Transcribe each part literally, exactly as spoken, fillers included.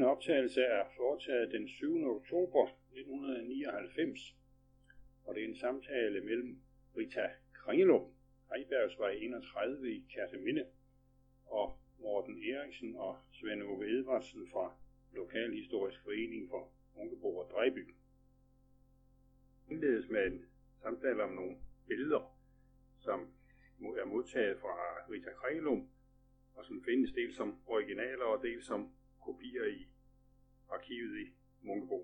optagelse er foretaget den syvende oktober nitten nioghalvfems, og det er en samtale mellem Rita Kringelum, Heibergsvej enogtredive i Kerteminde, og Morten Eriksen og Svend Ove Edvardsen fra Lokalhistorisk Forening for Munkebo og Drejby. Det indledes med en samtale om nogle billeder, som er modtaget fra Rita Kringelum, og som findes dels som originaler og dels som kopier i arkivet i Munkebo.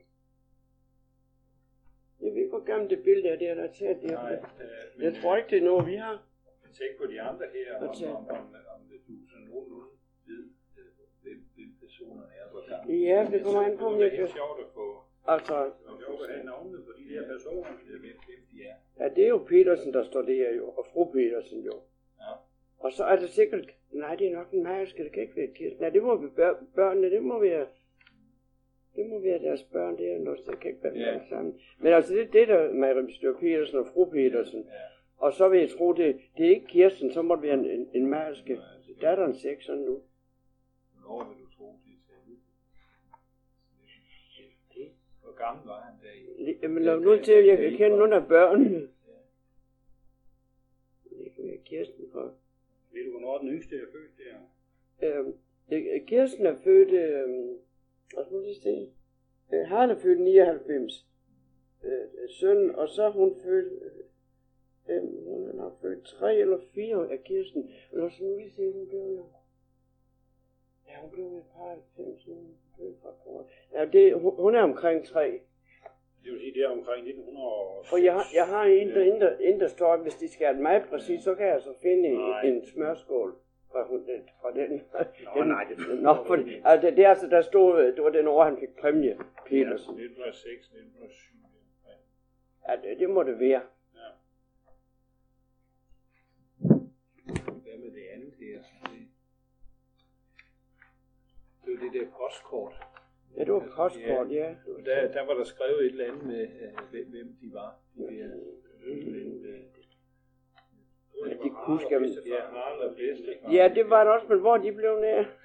Jeg ved ikke, hvor gammelt det billede er, det er der taget det. Nej, øh, jeg tror ikke, det er noget, vi har. Tænk på de andre her, om, om, om, om, om det du sådan nogenlunde ved, hvem personerne er, hvor gamle. Ja, det kommer an på, om jeg kan. Det er sjovt at få, altså, at have navnene på de her personer, hvem de er. Ja, det er jo Petersen, der står der jo, og fru Petersen jo. Ja. Og så er det sikkert, nej, det er nok en majerske, det kan ikke være Kirsten. Nej, det må vi bør, børnene, det må være, det må være deres børn, det er noget, det kan ikke være yeah. børn sammen. Men altså, det, det der med Petersen og fru Petersen. Yeah. Og så vil jeg tro, det, det er ikke Kirsten, så må det være en, en, en majerske. Der er der en sekser nu. Hvornår vil du tro, det er? Hvor gammel var han der? Jamen, lad nu til, at jeg kan kende nogle af børnene. Det kan være Kirsten for. Ved du, hvornår den yngste er født der? Øhm, Kirsten er født, øhm, hvad skal jeg se? Øh, han er født nioghalvfems. Øh, søn, og så er hun født, øh, hun er nok født tre eller fire af Kirsten. Eller så nu vil se, hun blev jo. Ja, hun blev et par halvfems, hun blev fra kort. Ja, det, hun, hun er omkring tre. Det vil sige, det er omkring nitten hundrede og seks. For jeg, jeg har en, der, ja. der, en, der står, hvis de skal have mig præcis, så kan jeg så finde en, en smørskål fra, fra den. Nå, den, nej, det Nå, for, altså, det, det, altså, der stod, det var den år, han fik præmie, Petersen. Ja, nitten hundrede og seks, nitten hundrede og syv. Ja, det, det må det være. Ja. Hvad med det andet her? Det er jo det der postkort. Ja, det var postkort, ja. ja. Der, der var der skrevet et eller andet med, hvem, hvem de var. De der, mm. Ja, de kunne skal man... Ja, Harald og bedstefar. Ja, det var det også, men hvor de blev nær. Ja,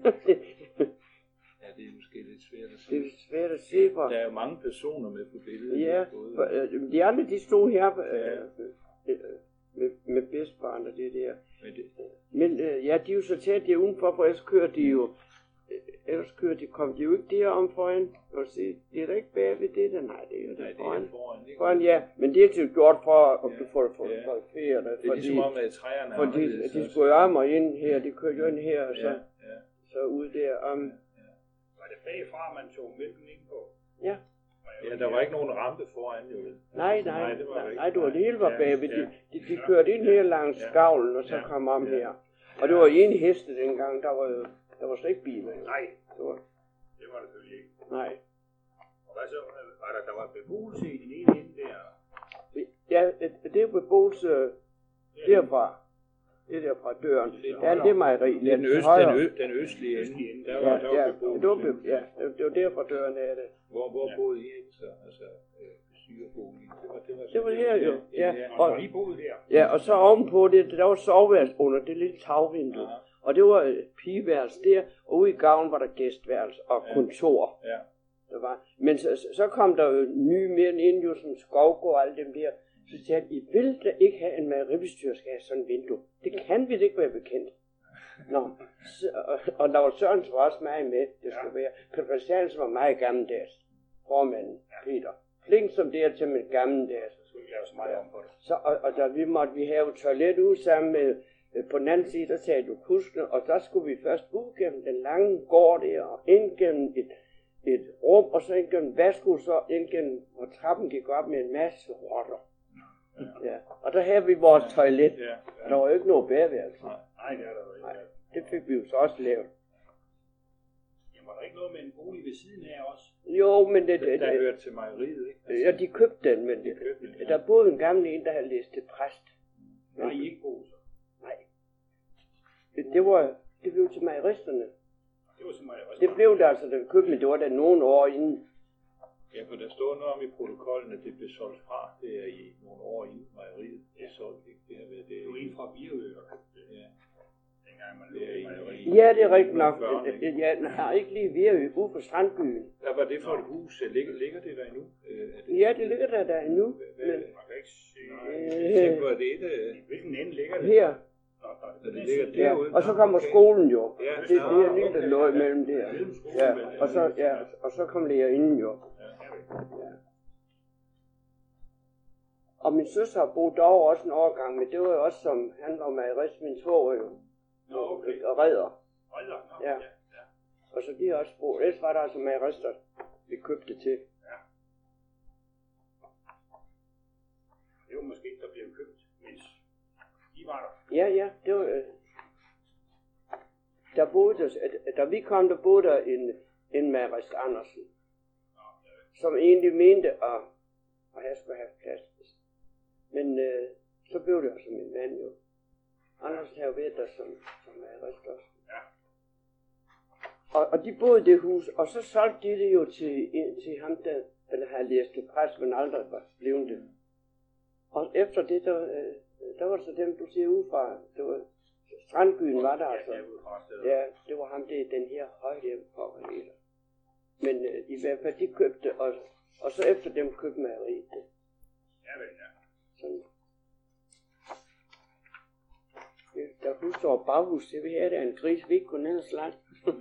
det er måske lidt svært at se. Det er svært at se for. Der er jo mange personer med på billedet. Ja, for, øh, de andre, de stod her øh, øh, med, med bedstefaren og det der. Men, det... men øh, ja, de er jo så tæt, de er udenfor, for ellers kører de jo... Ellers kører de, kom de jo ikke derom foran. Og se, det er da ikke bagved det der. Nej, det er jo det, Nej, det foran. er foran. Ikke? Foran, ja. Men det er til gjort for, at ja. du får det for ja. fotograferet. Det er ligesom om, at træerne er fordi de, de skulle jo arme ind her, de kørte jo ind her, og så, ja. Ja. så ud der om. Ja. Ja. Var det bagfra, man tog mælken ind på? Ja. Ja, der var ikke nogen rampe foran, jo. Nej, nej, nej, det var nej, ikke. nej, det var det hele var bagved. Ja. De, de, de kørte ind her langs ja. skavlen, og så ja. kom om ja. her. Og det var en heste dengang, der var jo, der var slet ikke biler. Nej, det var, det var det selvfølgelig ikke. Nej. Og hvad så? Var der, der var beboelse i den ene ende der? Ja, det er beboelse derfra. Det er derfra døren. Ja, det er mejeri. Det er den, øst, den, ø, den østlige ende. Der var, ja, der var ja, beboelse. det var, be, ja, det var derfra døren af det. Hvor, hvor ja. boede I ikke så? Altså, øh, syreboligen. Det var, det var, det var her jo. Ja, ja. Og, og I boede der? Ja, og så ovenpå det, der var soveværelse under det lille tagvindue. Ja. Og det var øh, pigeværelse der, og ude i gavlen var der gæstværelse og ja. kontor. Ja. Der var. Men så, så kom der jo nye mere ind, jo sådan Skovgård og alle dem der. Så sagde han, I vil da ikke have en mejeribestyrer, skal have sådan et vindue. Det kan vi ikke være bekendt. Nå, så, og, og der var Sørensen var også meget med, det skulle ja. være. Peter Christiansen var meget gammeldags. Formanden, ja. Peter. Flink som det er til med gammeldags. Så skulle vi lave så meget om på det. Så, og, og der vi måtte vi have toilet ud sammen med, på den anden side, der sagde du kuskene, og der skulle vi først ud gennem den lange gård der, og ind gennem et, et rum, og så ind gennem vaskehus, så ind gennem, hvor trappen gik op med en masse rotter. Ja. Ja. Og der havde vi vores toilet. Ja. Ja. Der var jo ikke noget badeværelse. Nej, nej, det er der jo ikke. Nej. Det fik vi jo så også lavet. Jamen, var der ikke noget med en bolig ved siden af også? Jo, men det... det der det, hørte til mejeriet, ikke? Altså, ja, de købte den, men de købte den, ja. Der boede en gammel en, der havde læst til præst. Nej, I ikke boede så? Nej. Det, det var... Det blev til mejeristerne. Det var til mejeristerne? Det blev der altså, da vi købte, men det var der nogle år inden. Ja, for der står noget om i protokollen, at det blev solgt fra. Det er i nogle år inden mejeriet. Det er solgt, ikke? Det har været det. Det var en fra Virø, der købte det. Ja. dengang man lå i mejeriet. Ja, det er rigtigt nok. Ja, nej, ikke lige ved ude på Strandbyen. Hvad var det for et hus? Ligger, ligger det der endnu? Øh, er det, Ja, det ligger der der endnu. Hvad, Men, Man kan ikke se, jeg tænker på, at det er et... hvilken ende ligger det? her. Så det ligger Ja, derude. og så kommer skolen jo. Ja, Det, det er lige der lå imellem der. Ja, og så, ja, og så kom lærerinden jo. Ja. Og min søster har boet derovre også en årgang, men det var jo også som, han var mejerist, min svoger jo. Nå, okay. Og redder. Hold da, nå, Ja. ja. ja. Og så de har også boet. Ellers var der altså mejerister, vi købte til. Ja. Det var måske der blev købt, mens I var der. Ja, ja, det var... Øh, der boede der, da vi kom, der boede der en, en mejerist Andersen, som egentlig mente at, at jeg skulle have plads. Men øh, så blev det altså min mand jo. Andersen havde jo været der som, som mejerist også. Ja. Og, og de boede i det hus, og så solgte de det jo til, til ham, der, der havde læst til præst, men aldrig var blevet det. Og efter det, der, øh, der var det så dem, du siger udefra, det var Strandbyen var der altså. Ja, det var ham, det er den her højhjem for hele. Men øh, i hvert fald, de købte, og, og så efter dem købte mejeriet det. Ja, vel, ja. Sådan. Det, der husstår baghus, det vi have, der er en gris, vi ikke kunne ned og slagte.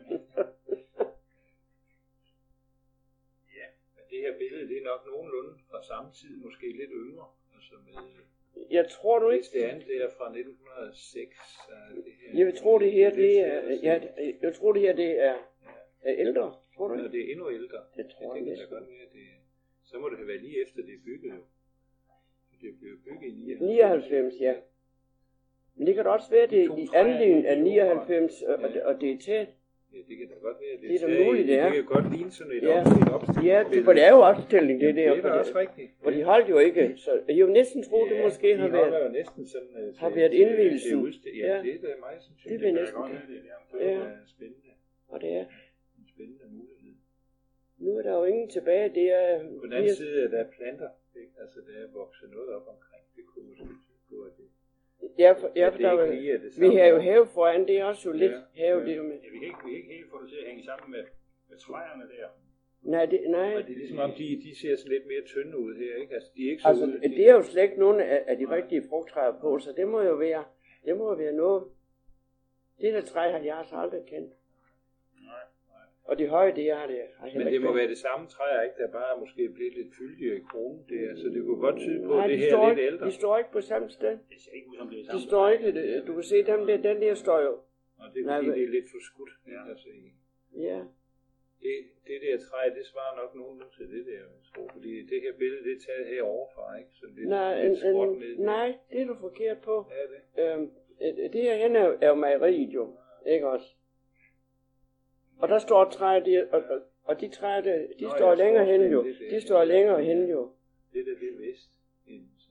Ja, men det her billede, det er nok nogenlunde fra samme tid, måske lidt yngre. Altså med, Jeg tror du ikke? hvis det andet, det er fra nitten hundrede og seks. Det her, Jeg vil tro det her, det er, ja, jeg tror det her, det er, er ældre. Tror du Når ikke? det er endnu ældre. Det tror det jeg kan da næsten. godt være, det så må det have været lige efter det er bygget jo. Det blev bygget i nioghalvfems. nioghalvfems, ja. Men det kan da også være, det er i anledning af nioghalvfems, og, og, det, og det er tæt. Ja, det kan da godt være. Det er da muligt, det er. Det kan godt ligne sådan et, Ja. op, et opstilling. Ja, det, for det er jo opstilling, det der. Det er da også rigtigt. Og de holdt jo ikke, så jeg vil næsten tro, det måske har de været. holder jo næsten sådan... uh, Har til- været til- indvielsen. til udstil- Ja, Ja. det er da mig, som synes. Det vil jeg Jeg næsten. kan godt have det der. Det Ja. er spændende. Og det er. En spændende mulighed. Nu er der jo ingen tilbage, det er... På den anden side er der planter, ikke? Altså der er vokset noget op omkring. Det kunne måske tyde på, at det... Ja, for, ja, at for det der, ikke er- lige er det vi samme. har jo have foran, det er også jo lidt Ja. have, det er jo med. Ja, vi kan ikke, vi kan ikke helt få det til at hænge sammen med, med træerne der. Nej, det, nej. Og det er ligesom om, de, de ser sådan lidt mere tynde ud her, ikke? Altså, de er ikke så Altså, ude. det er jo slet ikke nogen af, af de rigtige frugttræer på, så det må jo være, det må jo være noget. Det der træ har jeg altså aldrig kendt. Nej. Og de høje, det har det. Har jeg heller Men det ikke må kendt. være det samme træ, ikke? Der bare er måske blevet lidt fyldigere i kronen. Det, altså, det kunne godt tyde på, Nej, at det de her står er lidt ikke, ældre. de står ikke på samme sted. Det ser ikke ud som det er De sammen. står ikke, det- du kan se dem der, den der står jo. Og det er Nej, fordi, men- det er lidt for skudt. Ja. Altså, i- Ja. det, det der træ, det svarer nok nogen til det der, jeg tror. Fordi det her billede, det er taget heroverfra, ikke? Så lidt, Nej, lidt en, skråt en, ned. nej, det er du forkert på. Ja, det. Øhm, øh, det her hen er, jo- er jo mejeriet jo, ikke også? Og der står træer, der, og, og, og de træer, der, de Nå, står jeg længere tror hen også, jo. det er det. De står længere hen jo. Det der, det er vest. Inden, så.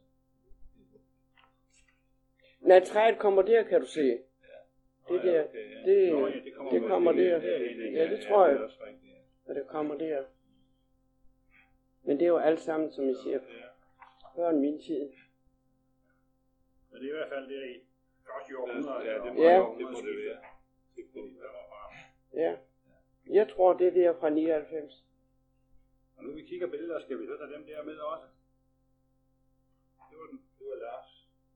Nej, træet kommer der, kan du se. Det Nå, ja, der, okay, ja. det, Nå, ja, det kommer det vel kommer det der. der. Ja, det tror jeg. Det er også rigtigt, ja. Og det kommer der. Men det er jo alt sammen, som jeg siger, før min tid. Men det er i hvert fald der i første århundrede. Ja, det må, Ja. det, det må det være. Det må det være. Ja. Jeg tror, det er der fra nioghalvfems. Og nu vi kigger billeder, skal vi så tage dem der med også? Det var den, det var Lars.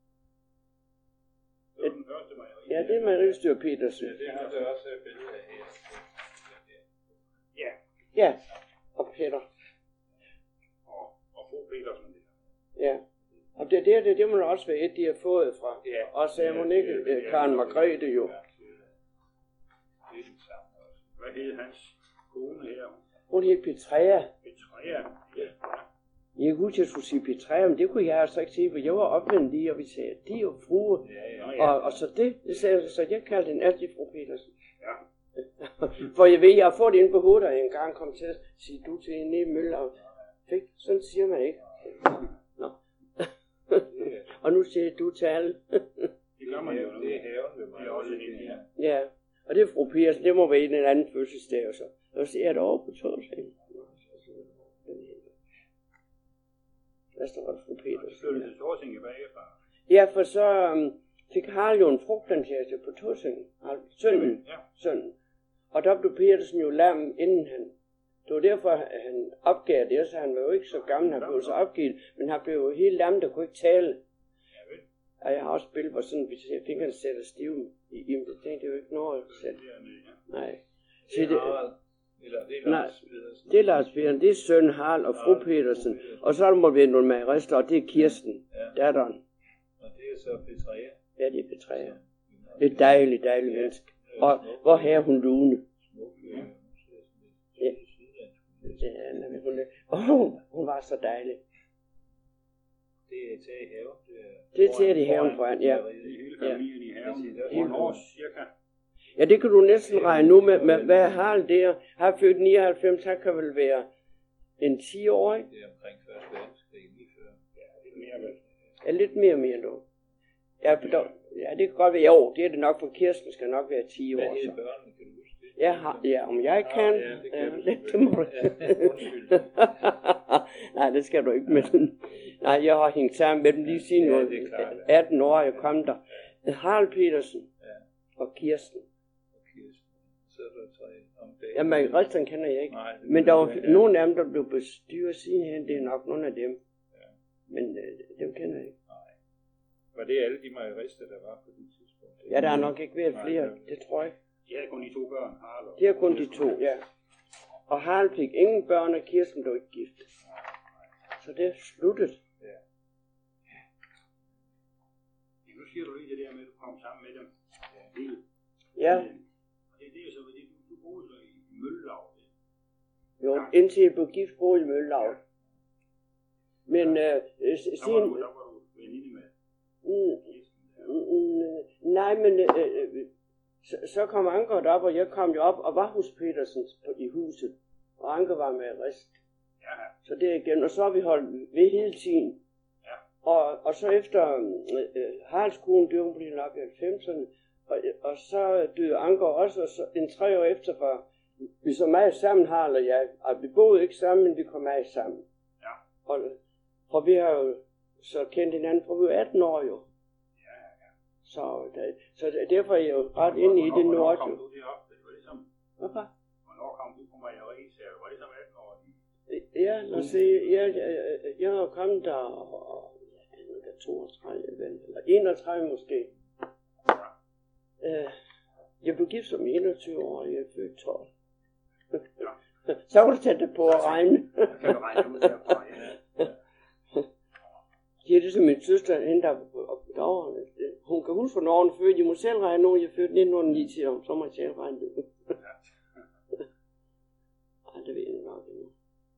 Det var den første mejeri. Ja, det er Marie Petersen. Ja, det har vi også et billede af her. Ja, Ja, og Peter. og, og fru Petersen. Ja. Og det der, det, det må da også være et, de har fået fra. Ja. Og så er hun ikke øh, Karen Margrethe jo. Det er den samme også. Hvad hed hans kone her? Hun hed Petrea. Petrea. Ja. Jeg kunne huske, at jeg skulle sige Petrea, men det kunne jeg altså ikke sige, for jeg var opvendt lige, og vi sagde, de er jo frue. Ja, ja. Nå, ja. Og, og så det, det sagde jeg, så jeg kaldte hende altid fru Petersen. Ja. For jeg ved, jeg har fået det inde på hovedet, og jeg engang kom til at sige du til en i Møller. Fik, sådan siger man ikke. Nå. Og nu siger du til alle. Det gør man jo nu. Det er haven ved mig. Det er også en her. Ja, og det er fru Petersen, det må være en eller anden fødselsdag og så. Og så er det over på torsdagen. Hvad står der fru Og så Petersen? flyttede til Torsinge bagefter. Ja, for så, um, fik Harald jo en frugtplantage på Tåsinge. Sønnen. Ja. Sønnen. Og der blev Petersen jo lam, inden han... Det var derfor, at han opgav det, så han var jo ikke så gammel, han blev så opgivet, men han blev jo helt lam, der kunne ikke tale. Og jeg har også spillet, hvor sådan, hvis jeg fingrene sætter stive i im, det tænkte jeg jo ikke noget at sætte. Nej. Det er Harald. Eller det er Lars Pedersen. Det er Lars Pedersen, det er søn Harald og fru Petersen. Og så er der må være nogle magerister, og det er Kirsten, datteren. Og det er så Petræer. Ja, det er Petræer. Det er dejligt, dejligt menneske. Og hvor her hun Lune. Ja. Ja, men hun, oh, hun var så dejlig. Det er taget i haven. Det er taget i haven foran, ja. Det er hele familien i haven. Hvornår cirka? Ja, det kan du næsten regne nu med, med hvad Harald der har født nioghalvfems, han kan vel være en ti år, ikke? Det er omkring første verdenskrig lige før. Ja, lidt mere vel. Ja, lidt mere mere nu. Ja, for der, ja, det kan godt være, jo, det er det nok, for Kirsten skal nok være ti år. Hvad Så. er børnene, kan du huske det? Jeg har, ja, om jeg kan. Ja, det kan ja, du lidt selvfølgelig. Ja, undskyld. Nej, det skal du ikke med den. Nej, jeg har hængt sammen med dem lige siden Ja, ja, det er klart, ja. atten år, jeg kom der. Harald Petersen Ja. og Kirsten. Og Kirsten. Så er der tre om dagen. Jamen, resten kender jeg ikke. Nej, det Men der var ja. nogle af dem, der blev bestyret sidenhen, det er nok nogle af dem. Ja. Men øh, dem kender jeg ikke. Nej. Var det alle de majorister, der var på det tidspunkt? Ja, der har nok ikke været Nej, flere, det- det tror jeg. De havde kun de to børn, Harald og... Det er kun de to, ja. Og Harald fik ingen børn, og Kirsten blev ikke gift. Så det er sluttet. Ja, nu siger du lige det der med, at du kom sammen med dem. Ja, hele. Ja, Men, og det, det er så, fordi du, du boede så i Møllelav. jo, indtil jeg blev gift, boede i Møllelav. Men øh, øh, Der var siden... du, der var du veninde med Mm, Kirsten. Ja. mm, nej, men øh, øh, så, så kom Anker op, og jeg kom jo op og var hos Petersen på, i huset. Og Anker var med rest. Ja, Så det er igen, og så har vi holdt ved hele tiden. Ja. Og, og så efter øh, Haralds kone døde, hun blev nok i halvfemserne, og, og så døde Anker også, og så en tre år efter, for vi så meget sammen, Harald og jeg, og vi boede ikke sammen, men vi kom meget sammen. Ja. Og, og vi har jo så kendt hinanden, for vi var atten år jo. ja, ja. Så, der, så derfor er jeg jo ret inde i det nu Hvornår også. kom du derop? Det var ligesom, Hvorfor? hvornår kom du på mejeriet? Så var det som atten år? Ja, lad os se, jeg, jeg, jeg har kommet der, og, ja, det er nok toogtredive, vel, eller enogtredive måske. Øh, jeg blev gift som enogtyve år, og jeg er født tolv. Så kan du tage det på at regne. Kan du regne ud derfra? Ja. Det er det som min søster, hende der op derovre. Hun kan huske, hvornår hun er født. Jeg må selv regne nu, jeg er født nitten ni til om, så må jeg selv regne det ud. Ej, det ved jeg nok endnu.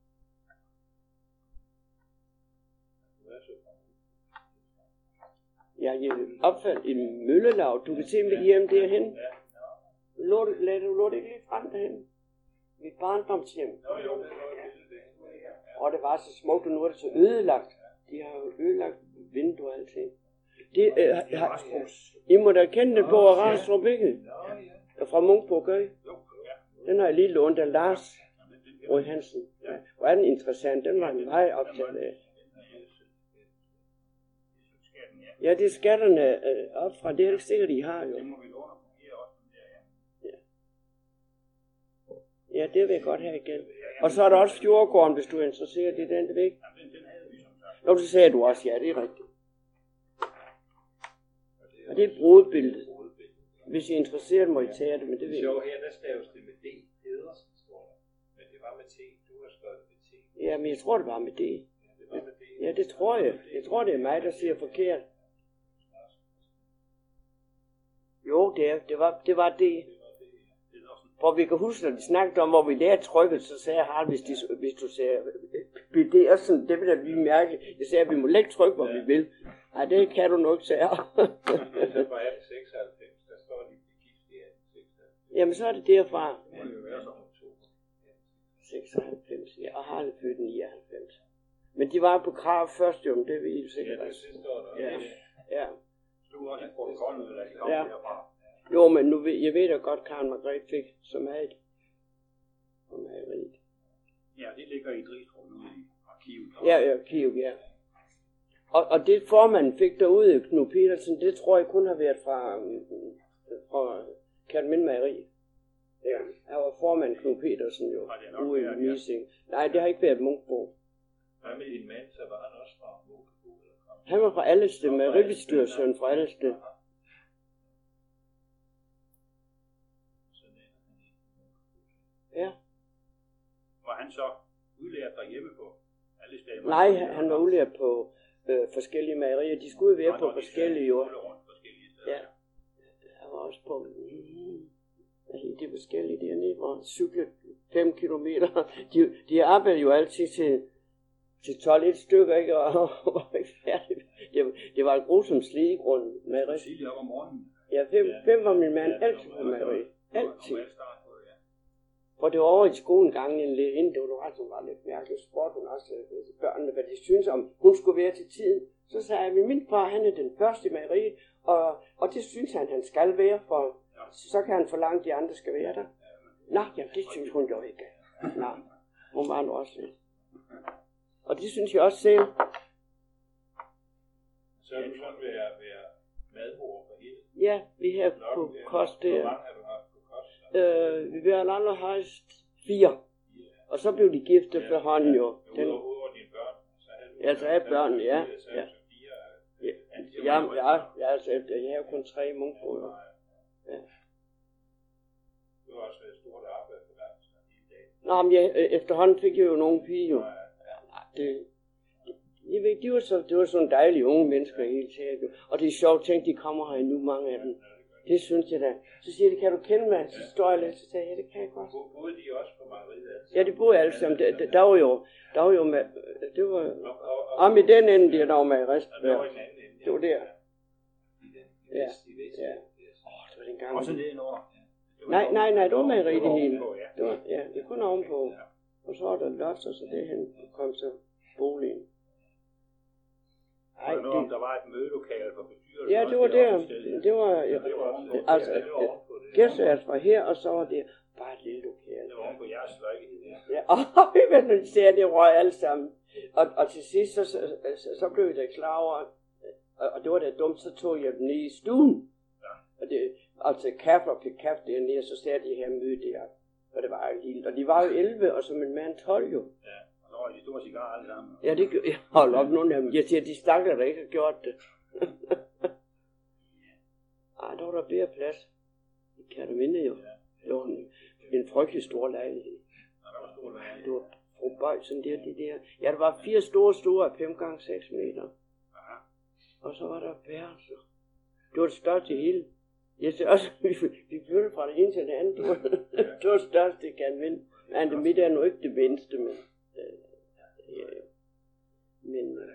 Ja, jeg opfandt en møllelav. Du kan se mit hjem derhen. Lå det, lad du lå det ikke lige frem derhen? Mit barndomshjem. Og det var så smukt, og nu er det så ødelagt. De har jo ødelagt vinduer og alting. Det, øh, har, I må da kende den på Rastrup, ikke? Fra Munkborg, gør I? Den har jeg lige lånt af Lars Rød Hansen. Ja. Hvor er den interessant? Den var jeg meget optaget af. Ja, det er skatterne øh, op fra. Det er ikke sikkert, I har jo. Ja, det vil jeg godt have igen. Og så er der også Fjordgården, hvis du er interesseret i den, det ved ikke. Nå, det sagde du også, ja, det er rigtigt. Og det er et brudbillede. Hvis I er interesseret, må I tage det, men det ved jeg ikke. ikke. Her, der staves det med D. Pedersen, står der. Men det var med T. Du har skrevet med T. Ja, men jeg tror, det var med det. Ja, det var med D. Ja, det tror jeg. Jeg tror, det er mig, der siger forkert. Jo, det, er, det, var, det var det. For vi kan huske, når de snakkede om, hvor vi lærte trykket, så sagde Harald, hvis, de, hvis du sagde, det er sådan, det vil da vi mærke. Jeg sagde, at vi må lægge tryk, hvor ja. vi vil. Nej, det kan du nok, sagde jeg. Det var atten seksoghalvfems, der står de gift i atten seksoghalvfems. Jamen, så er det derfra. Det må jo være som oktober. seksoghalvfems, ja, og Harald født nioghalvfems. Men de var på krav først, jo, men det ved I jo sikkert. Ja, det står der. Ja, ja. Du var også i protokollen, eller de kom Ja. derfra. Jo, men nu ved, jeg ved da godt, Karen Margrethe fik så meget på mejeriet. Ja, det ligger i Dristrup nu i arkivet. Ja, ja, Kiev, ja. Og, og det formanden fik derude, Knud Petersen, det tror jeg kun har været fra, fra Kerteminde Mejeri. Ja, han var formand Knud Petersen jo, ude i Mising. Nej, det har ikke været Munkebo. Hvad med din mand, så var han også fra Munkebo? Han var fra Allested, mejeribestyrelsesøn fra Allested. Ja. Var han så udlært derhjemme på Allested? Nej, han var udlært på øh, forskellige mejerier. De skulle være på forskellige jo. Ja. Han var også på mm, de forskellige dernede, hvor cyklet fem kilometer. De, de arbejdede jo altid til, til tolv et stykker, ikke? Og var ikke færdige. Det, det var en grusom sligegrund. Mejeri. Tidligere op om morgenen. Ja, fem, fem var min mand altid på mejeri. Altid. For det var over i skolen gangen lidt inden, det var ret, som var lidt mærkeligt. Spurgte hun også børnene, hvad de synes om, hun skulle være til tiden. Så sagde jeg, at min far, han er den første i mejeriet, og, og det synes han, han skal være, for så kan han forlange, at de andre skal være der. Nå, jamen det synes hun jo ikke. Nå, hun var nu også lidt. Og det synes jeg også selv. Så er du sådan ved at være madmor for hele? Ja, vi har på kost der. Hvor mange har du haft på kost? Øh, vi var andre højst fire. Og så blev de gift efter hånden jo. Den... Udover dine børn? Ja, så er børn, ja. Ja. Ja, ja, ja, ja, altså, jeg har kun tre Munkebo. Ja. Du har også været stort arbejde for dig, sådan hele dagen. Nå, men jeg, efterhånden fik jeg jo nogle piger jo. Det, det, jeg ved, de var så, det var sådan dejlige unge mennesker hele tiden. Og det er sjovt, tænk, de kommer her endnu, mange af dem. Det synes jeg da. Så siger de, kan du kende mig? Så står jeg lidt, så siger jeg, ja, det kan jeg godt. Boede de også på mejeriet? Ja, de boede alle sammen. Der, der, der var jo, der var jo med, det var, om i den ende, der var med rest. Det var i den anden ende. Det var der. Ja. Ja. Åh, det var den gang. Også det noget. Nej, nej, nej, det var mejeri det hele. Det var, ja, det kun ovenpå. Og så var der loft, og så det hen kom så boligen. Ej, det... der var et mødelokale for bestyrelsen. Ja, det var der. Det var, ja, altså, gæstværelset var her, og så var det bare et lille lokale. Det var oven på jeres lejlighed. Ja, og hvad nu ser, det røg alle sammen. Og, og til sidst, så, så, så, så blev vi da klar over, og det var da dumt, så tog jeg dem ned i stuen. Ja. Og det, altså kaffe og fik kaffe dernede, og så sagde de her møde der. Og det var jo lille. Og de var jo elleve, og så min mand tolv jo. Ja, og så var de store cigarer alle sammen. Ja, det gjorde jeg. Hold op, nogle af dem. Jeg siger, de stakker, der ikke har gjort det. Ej, der var der bedre plads. I Kerteminde jo. Det var en, en frygtelig stor lejlighed. Ja, der var stor lejlighed. Det var fru Bøj, sådan der, de der. Ja, der var fire store store af fem gange seks meter. Aha. Og så var der værelser. Det var det største hele. Jeg siger også, vi, vi flyttede fra det ene til det andet. Det var det, var det største, det kan vinde. Men det midt er nu ikke det mindste, men... Øh, ja, men... Øh,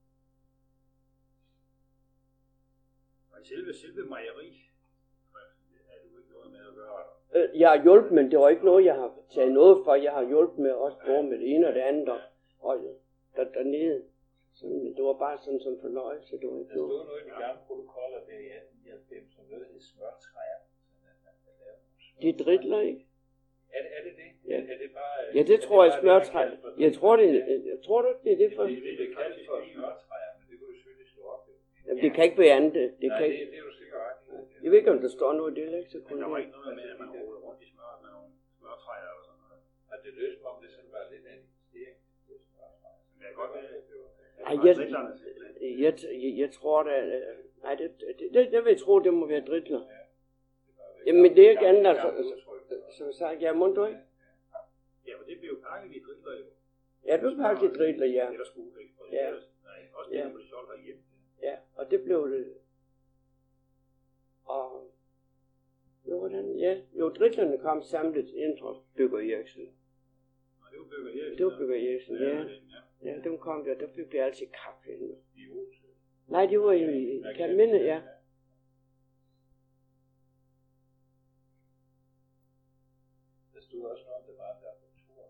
og selve, selve mejeri, er du ikke noget med at gøre? Øh, jeg har hjulpet, men det var ikke noget, jeg har taget noget for. Jeg har hjulpet med også både med det ene og det andet, og, og der, dernede. Sådan, det var bare sådan som fornøjelse. Det var ikke der stod noget, noget i de gamle protokoller der i atten nioghalvfems, som noget hed smørtræer. De dritler, ikke? Er, er det det? Ja, er det bare, ja det tror jeg smørtræer. Jeg tror det, jeg tror du ikke, det er det for... Det er det, det kaldes for smørtræer, men det kunne jo selvfølgelig slå op. Jamen, det kan ikke være andet. Det, det Nej, kan det, ikke... det er jo sikkert ret. Jeg ved ikke, om der står noget i det, ikke? Så men der var ikke noget med, at man roede rundt i smør med nogle smørtræer eller sådan noget. Og det løs mig, om det sådan var lidt af en investering. Men det er godt, at det var... Ej, jeg, jeg, jeg, jeg tror da... Nej, det, det, det, det vil jeg tro, det må være dritler. Jamen, det er ikke andet, altså... Så jeg sagde, ja, må du ikke? Ja, men det blev jo pakket i dritler jo. Ja, det blev pakket i dritler, ja. Det der skulle ikke. Ja. Nej, også det, der blev solgt herhjemme. Ja, og det blev det. Og... Jo, hvordan? Ja, jo, dritlerne kom samlet inden for Bygger Eriksen. Nej, det var Bygger Eriksen. Det var Bygger Eriksen, ja. Ja, ja dem kom der, der fik vi altid kaffe henne. Nej, de var i Kerteminde, ja. Der stod også noget, der var der på tur.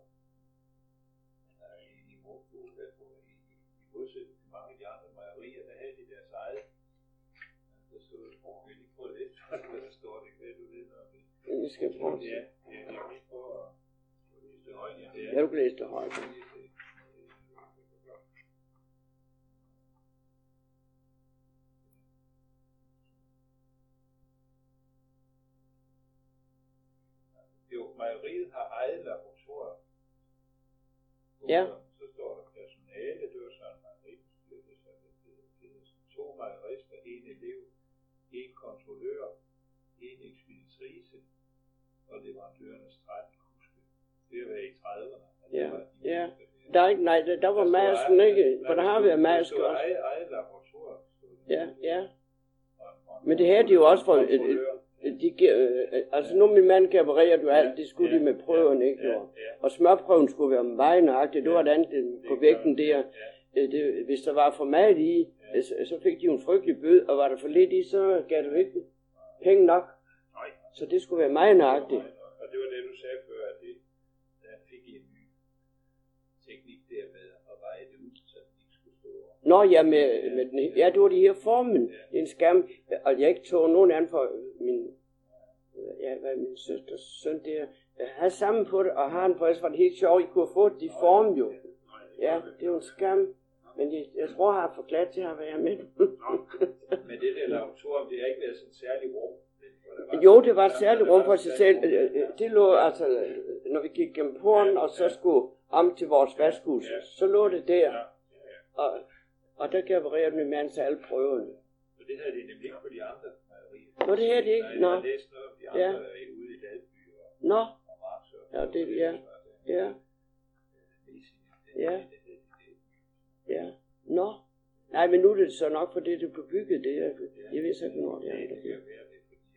I Munkebo, i modsætning til mange af de andre mejerier, der havde de deres eget. Der stod, at vi lige prøve lidt, der står det, hvad du ved om det. Vi skal prøve. Ja, jeg kan lige prøve at læse det højt. Ja, du kan læse det højt. Ja. Så står der personale, det var sådan en maleristyrelse, to malerister, en elev, en kontrollør, en ekspeditrice, og leverandørernes tretten kuske. Det har været i trediverne. Ja, ja. Der er ikke, nej, der, der var masken ikke, for der har været masker også. også. Eget, eget laboratorium. Ja, ja. Men det her, de jo også for, de, de, altså nu min mand kan operere du alt, det skulle de med prøverne, ikke? Og, og smørprøven skulle være meget nøjagtig, det var et andet på vægten der. Det, hvis der var for meget i, så fik de jo en frygtelig bød, og var der for lidt i, så gav du ikke penge nok. Så det skulle være meget nøjagtigt. Og det var det, du sagde før, at det, der fik I en ny teknik der med at veje det ud, så det ikke skulle stå. Nå ja, med, med den, ja, det var de her formen. Det er en skærm, og jeg ikke tog nogen anden for min, ja, hvad min søsters søn der. Jeg havde sammen på det, og har han forresten var det helt sjovt, I kunne have fået de form jo. Ja, det er jo en skærm. Men jeg, jeg tror, jeg har forklaret til at være med. Men det der laboratorium, det har ikke været sådan en særlig rum. Jo, det var et særligt rum for sig selv. Det lå altså, når vi gik gennem porten, og så skulle om til vores vaskhus, så lå det der. Og, og der gav min mand til alle prøverne. Så det havde de nemlig ikke på de andre mejerier. Nå, det her det ikke. Nå. Jeg har læst noget om de andre, der er ude i Dalby og Nå. Marksø. Ja, det, ja. Ja. Ja. Ja. Nå. Nej, men nu er det så nok for det, du blev bygget. Det, jeg, jeg ved så ikke, hvornår det er. Det kan være det, fordi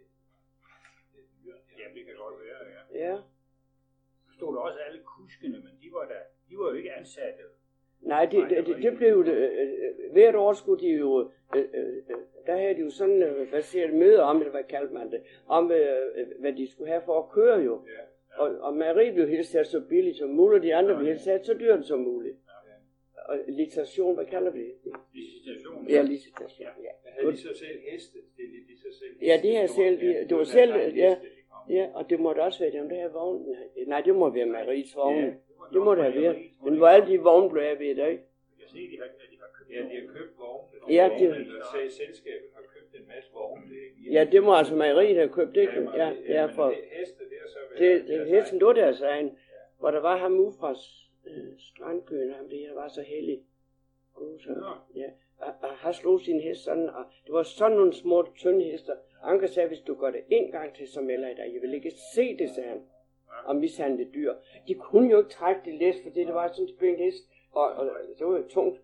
Ja, det kan godt være, ja. Ja. Så stod der også alle kuskene, men de var, der, de var jo ikke ansatte. Nej, det, det, det, det blev jo, øh, hvert år skulle de jo, øh, øh, der havde de jo sådan, øh, hvad siger det, møder om, eller hvad kaldte man det, om øh, hvad de skulle have for at køre jo. Ja, ja. Og, og mejeriet blev helst sat så billigt som muligt, og de andre blev helst sat så dyrt som muligt. Og licitation, hvad kalder vi det? Licitation? Ja, licitation, ja. Havde de så selv heste? Stillede de så selv? Ja, det her selv, de, det var selv, ja, ja, og det måtte også være dem, der her vogn. Nej, det må være mejeriets vogne. Det må det have været. Men hvor alle de vogne blev af ved det, ikke? Jeg ser, de har, de har købt Ja, de har købt vogne. Ja, de har... Selskabet har købt en masse vogne. Ja, det må altså mejeriet have købt, ikke? Ja, ja, for... Heste, det er så... Det, det hesten lå deres egen, hvor der var ham ude fra øh, Strandbyen, ham det her var så heldig. God, så, ja. Og, og har slået sin hest sådan, og det var sådan nogle små tynde hester. Anker sagde, hvis du gør det en gang til, så melder jeg dig. Jeg vil ikke se det, sagde han. Og mishandle dyr. De kunne jo ikke trække det læs, fordi det var sådan en spændt hest, og, og det var jo tungt.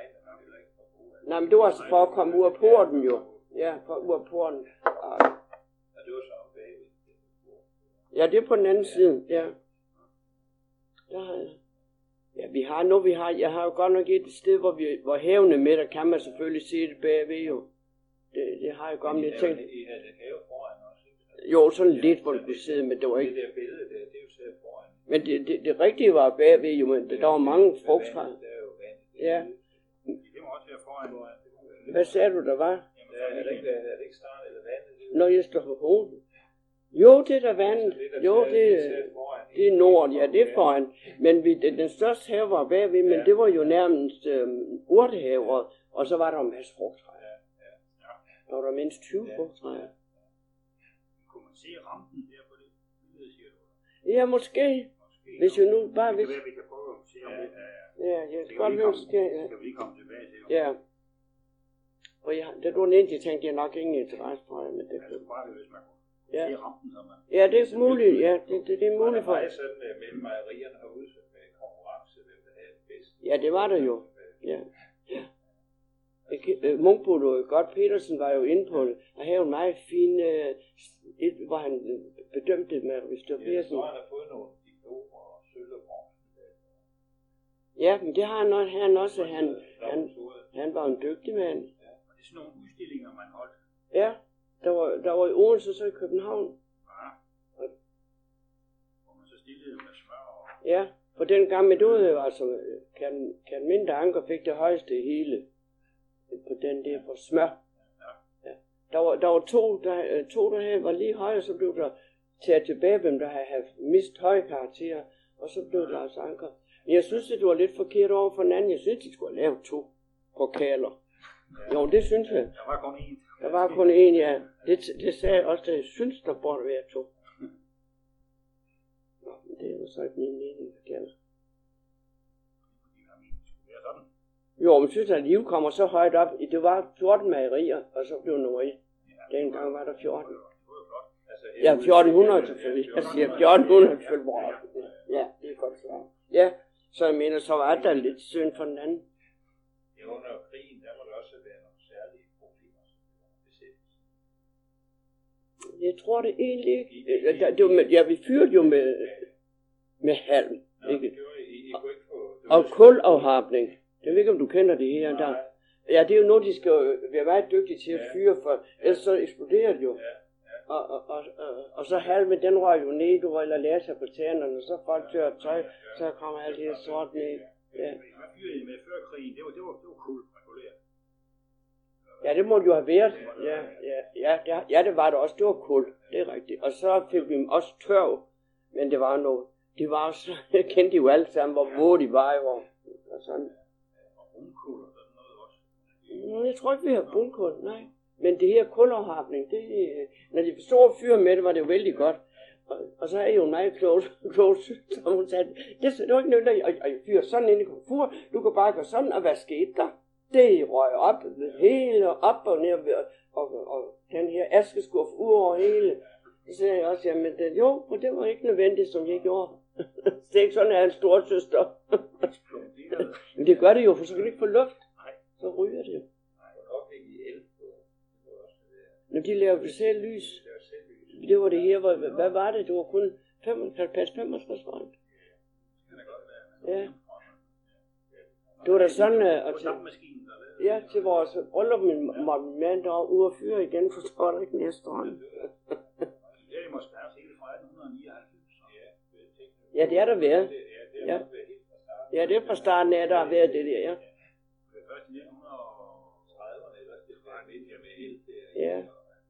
Nej, men det var altså for at komme ud af porten jo. Ja, for ud af porten. Og, det var så om bagved. ja, det er på den anden side, ja. Der har jeg. Ja, vi har nu, vi har, jeg har jo godt nok et sted, hvor, vi, hvor havene med, der kan man selvfølgelig se det bagved jo. Det, det har jeg godt, men jeg tænkte... I havde et have foran også, ikke? Jo, sådan lidt, hvor du kunne sidde, men det var ikke... Det der billede der, det er jo selv foran. Men det, det, det rigtige var bagved jo, men der var mange frugttræer. Det er jo vand. Ja. Det må også være foran. Hvad sagde du, der var? Er det ikke, er det ikke starten eller vandet? Når jeg står på hovedet. Jo, det er der vandet. Jo, det, det er nord, ja, det er foran. Men vi, den største have var bagved, men det var jo nærmest øhm, urtehaver, og så var der en masse frugttræer. Der var der mindst tyve frugttræer. Kunne man se rampen der på det? Det siger du. Ja, måske. Hvis jo nu bare... Det Hvis... kan være, vi kan prøve at se om det er... Ja, jeg skal godt være, skal jeg... Skal vi lige komme tilbage til? Ja. Og jeg, det var en enkelt, tænkte jeg nok ingen interesse for, men det Altså bare hvis man kunne ja. se rampen, så man... Ja, det er muligt, ja, det, det, det er muligt for... Var det sådan uh, mellem mejerierne herude med konkurrence, hvem der havde det bedste? Ja, det var der jo, ja. Ja. Munkbo lå godt, Petersen var jo inde på det, og havde en meget fin, øh, et, hvor han bedømte med Rister Petersen. Jeg tror, han har fået nogle diplomer og sølv og bronze. Ja, men det har han også, han også, han, han, han var en dygtig mand. Ja. Og det er sådan nogle udstillinger, man holdt. Ja, der var, der var i Odense, så i København. Ja. Hvor man så stillede med smør og... Ja, for den gamle døde, altså, kan, kan mindre anker fik det højeste hele. På den der for smør. Ja. Der, var, der var to, der, to, der havde, var lige høje, så blev der taget tilbage, hvem der havde mistet høje karakterer, og så blev der altså anker. Men jeg synes, det var lidt forkert over for den anden. Jeg synes, de skulle have lavet to pokaler. Jo, det synes jeg. Der var kun én. Der var kun én, ja. Det, det sagde jeg også, at jeg synes, der burde være to. Nå, men det var så ikke min mening, pokaler. Jo, men synes at liv kommer så højt op. Det var fjorten mejerier, og så blev nummer et. Dengang var der fjorten. Ja, fjorten hundrede selvfølgelig. Jeg siger fjorten hundrede selvfølgelig. Ja, det er godt svar. Ja, så jeg mener, så var der lidt synd for den anden. Ja, under krigen, der må der også være nogle særlige problemer. Jeg tror det egentlig ikke. Ja, det var med, ja, vi fyrede jo med, med halm. Ikke? Og kulafharpning. Jeg ved ikke, om du kender det her. Der. Ja, det er jo noget, de skal være meget dygtige til at fyre, for ellers så eksploderer det jo. Og, og, og, og, og så halmen, den røg jo ned, du røg laser på tænderne, og så folk tør tøj, så kommer alt det sort ned. Ja. Hvad fyrede I med før krigen? Det var, det var, det var kul, reguleret. Ja, det må det jo have været. Ja, ja, ja, det, ja, det var det også. Det var kul, det er rigtigt. Og så fik vi også tørv, men det var noget. De var også, jeg kendte jo alle sammen, hvor våde de var, og, og sådan. Og brunkul og sådan noget også. Jeg tror ikke, vi har brunkul, nej. Men det her kulafharpning, det, når de store fyre med det, var det jo vældig godt. Og, og så er jeg jo en meget klog, klog som hun sagde, det, det var ikke nødt til at fyre sådan ind i komfur. Du kan bare gøre sådan, og hvad skete der? Det røg op, hele op og ned, og, og, og den her askeskurf ud over hele. Så sagde jeg også, jamen det, jo, og det var ikke nødvendigt, som jeg gjorde. Det er ikke sådan, at jeg er en stor søster. Men det gør det jo, for så kan du ikke få luft. Så ryger det jo. Når de lavede selv lys, det var det her, hvor, hvad var det? Det var kun femoghalvtreds femogtres volt. Ja. Det var da sådan, at til, ja, til vores bryllup, min mand der var ude og fyre igen, for tror jeg ikke næste år. Det er måske også helt fra atten nioghalvfems. Ja, det er der været. Ja. Ja, det er fra starten af, der har været det der, ja. Først i nitten trediverne, eller det var lidt med el. Ja.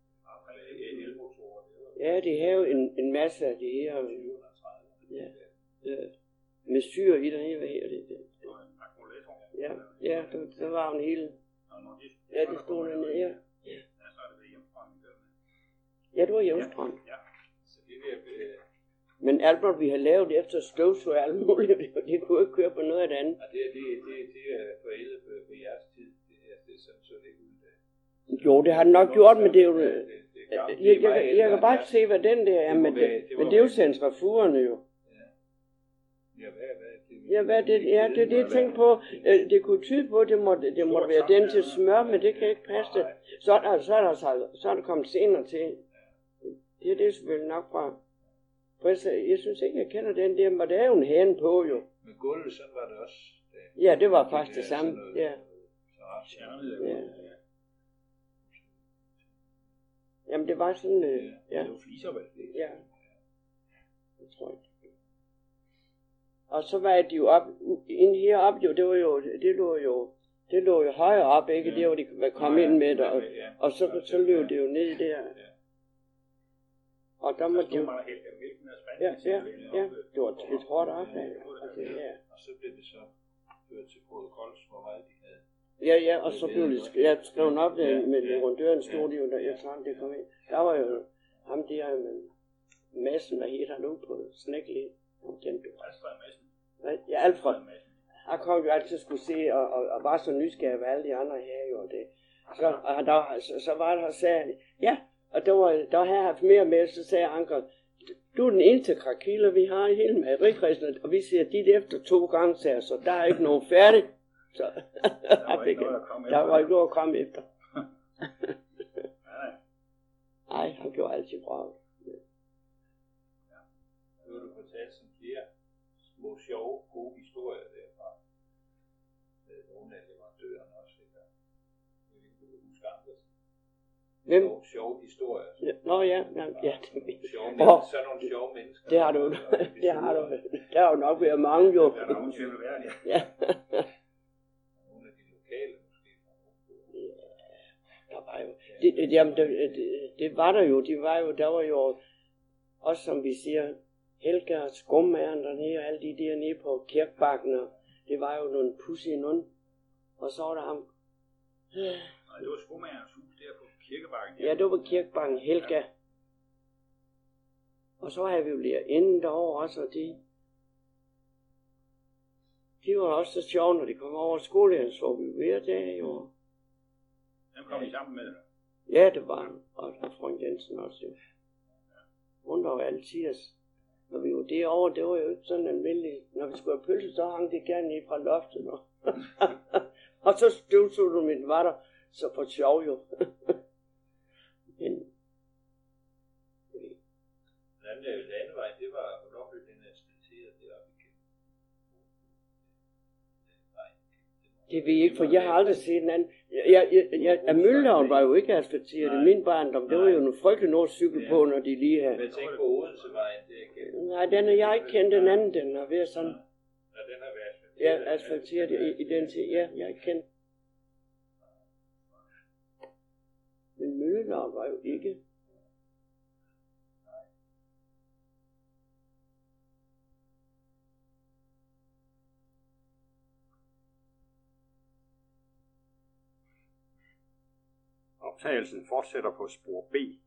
Ja, det har jo en, en masse af det her. Ja. Ja. Med syre i der her, hvad her det? Ja, ja, der, der var jo en hel. Ja, det stod dernede, ja. Ja, det var hjemmestrøm. Men alt, hvad vi har lavet efter støvsug og alt muligt, det kunne ikke køre på noget af det andet. Ja, det, det, det, det er forældet på, på jeres tid. Det, er, det er sådan, så det ikke ud. Jo, det har den nok gjort, men det er jo... Jeg, jeg, jeg, jeg kan bare ikke se, hvad den der er, men det, men det er jo centrifugerne jo. Ja, hvad er det? Ja, hvad er det? Ja, det er det, jeg tænkte på. Det kunne tyde på, det måtte, det måtte være den til smør, men det kan ikke passe det. Så er der, så er der, så er der kommet senere til. Det er det selvfølgelig nok fra... Jeg synes ikke, jeg kender den der, men der er jo en hane på jo. Men gulvet, sådan var det også. Ja, det var faktisk det samme. Ja. Ja. Jamen, det var sådan... Øh, ja. Det var fliser, vel? Ja. Det tror jeg. Og så var de jo op, inde heroppe jo, det var jo, det lå jo, det lå jo højere op, ikke? Ja. Det var de kom ind med det, og, og så, så løb det jo ned der. Og der må de jo... Ja, ja, ja, det var lidt hårdt op, ja. Og så blev det så ført til protokols, hvor meget de havde. Ja, ja, og så blev det jeg skrevet op med, med leverandøren, stod de jo, der jeg sådan det kom ind. Der var jo ham der med massen, der hed han ude på Snækkelid. Den du. Ja, Alfred. Han kom jo altid skulle se, og, og, og var så nysgerrig, hvad alle de andre her jo det. Så, og der, så, så var der og sagde, ja, og der, var, der havde haft mere med, så sagde Anker, du er den eneste krakilder, vi har i hele mejerikredsen, og vi siger dit efter to gange, sagde, så der er ikke nogen færdig. Så der var ikke noget at komme, der var ikke noget at komme efter. Nej, han gjorde altid bra. Nu har du fortalt sådan flere små, sjove, gode historier derfra. Nogle af leverandørerne også, ikke? Jeg ved ikke, du kan huske andre. Hvem? Nogle sjove historier. Ja, nå ja, ja, ja. Sjove mennesker, så nogle sjove mennesker. Det har du, det har du. Der har jo nok været mange jo. Der er nogen tvivl værd, ja. Ja. Nogle af de lokale måske. Ja, der var jo, det, det, jamen, det, det, det var der jo, de var jo, der var jo også, som vi siger, Helga og Skummageren dernede, og alle de der nede på Kirkebakken, og det var jo nogle pudsige nogen. Og så var der ham. Nej, det var Skummagerens hus der på Kirkebakken. Ja, det var på Kirkebakken, Helga. Ja. Og så havde vi jo lært inden derovre også, og de, de de var også så sjove, når de kom over skolen, så vi hver dag jo. Dem kom I sammen med? Ja, det var han. Og der Frank Jensen også jo. Hun var jo altid. Når vi var derovre, det var jo ikke sådan almindeligt. Når vi skulle have pølse, så hang det gerne ned fra loftet. Og, og så støvsugede du mit var der, så for sjov jo. Men den anden landevej, det var, hvornår blev den asfalteret deroppe igen? det ved jeg ikke, for jeg har aldrig set en anden. Jeg, jeg, jeg, jeg, Møllehavn var jo ikke asfalteret i min barndom. Det var jo nogle frygtelige noget cykel på, når de lige havde. Men jeg tænker på Odensevejen, det er igen. Nej, den er jeg ikke kendt, den anden, den har været sådan. Ja, den har været Ja, asfalteret. asfalteret i, i den tid. Ja, jeg er ikke kendt. Men Møllehavn var jo ikke. Optagelsen fortsætter på spor B.